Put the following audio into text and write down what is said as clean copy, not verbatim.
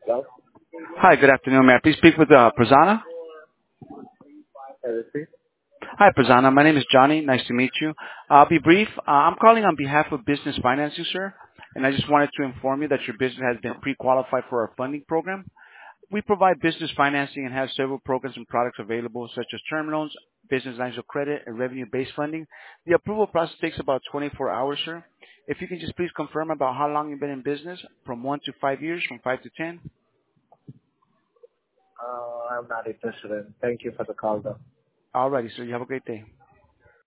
Hello? Hi, good afternoon. May I please speak with Prasanna? Repeat. Hi, Prasanna. My name is Johnny. Nice to meet you. I'll be brief. I'm calling on behalf of Business Financing, sir, and I just wanted to inform you that your business has been pre-qualified for our funding program. We provide business financing and have several programs and products available, such as term loans, business lines of credit, and revenue-based funding. The approval process takes about 24 hours, sir. If you can just please confirm about how long you've been in business, from 1 to 5 years, from 5 to 10. I'm not interested in. Thank you for the call, though. Alrighty, sir. You have a great day.